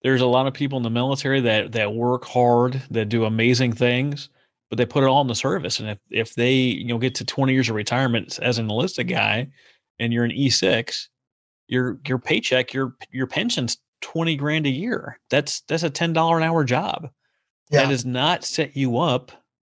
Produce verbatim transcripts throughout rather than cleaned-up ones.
there's a lot of people in the military that that work hard, that do amazing things, but they put it all in the service. And if if they, you know, get to twenty years of retirement as an enlisted guy and you're an E six, your your paycheck, your your pension's twenty grand a year. That's that's a ten dollar an hour job. That Yeah. does not set you up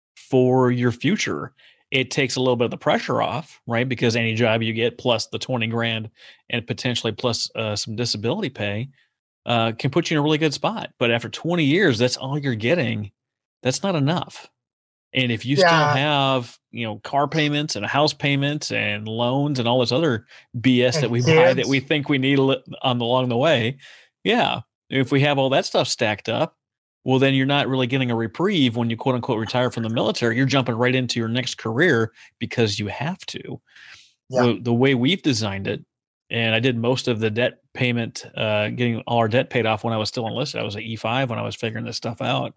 for your future. It takes a little bit of the pressure off, right? Because any job you get plus the twenty grand and potentially plus uh, some disability pay uh, can put you in a really good spot. But after twenty years, that's all you're getting. That's not enough. And if you still Yeah. have, you know, car payments and house payments and loans and all this other B S that And we buy that we kids. think we need on the, along the way, yeah, if we have all that stuff stacked up, well, then you're not really getting a reprieve when you quote unquote retire from the military. You're jumping right into your next career because you have to. Yeah. The the way we've designed it, and I did most of the debt payment, uh, getting all our debt paid off when I was still enlisted. I was at E five when I was figuring this stuff out,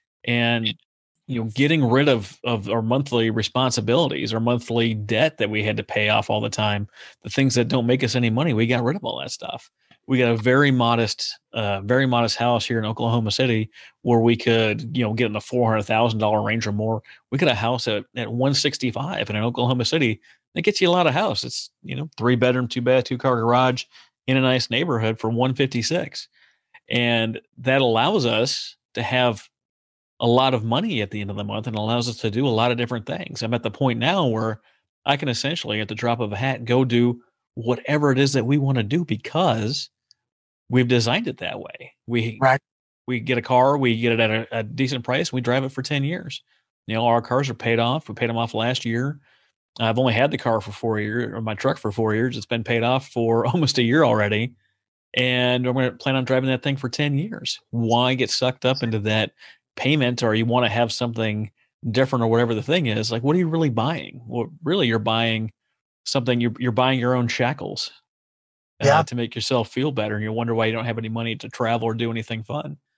and you know, getting rid of of our monthly responsibilities, our monthly debt that we had to pay off all the time, the things that don't make us any money, we got rid of all that stuff. We got a very modest, uh, very modest house here in Oklahoma City where we could, you know, get in the four hundred thousand dollar range or more. We got a house at at one sixty five in Oklahoma City. That gets you a lot of house. It's, you know, three bedroom, two bath, two car garage in a nice neighborhood for one fifty six, and that allows us to have a lot of money at the end of the month and allows us to do a lot of different things. I'm at the point now where I can essentially, at the drop of a hat, go do whatever it is that we want to do because we've designed it that way. We Right. we get a car, we get it at a, a decent price, we drive it for ten years. You know, our cars are paid off. We paid them off last year. I've only had the car for four years, or my truck for four years. It's been paid off for almost a year already. And I'm going to plan on driving that thing for ten years. Why get sucked up into that payment, or you want to have something different or whatever the thing is? Like, what are you really buying? Well, really, you're buying something, you're, you're buying your own shackles uh, Yeah. to make yourself feel better. And you wonder why you don't have any money to travel or do anything fun.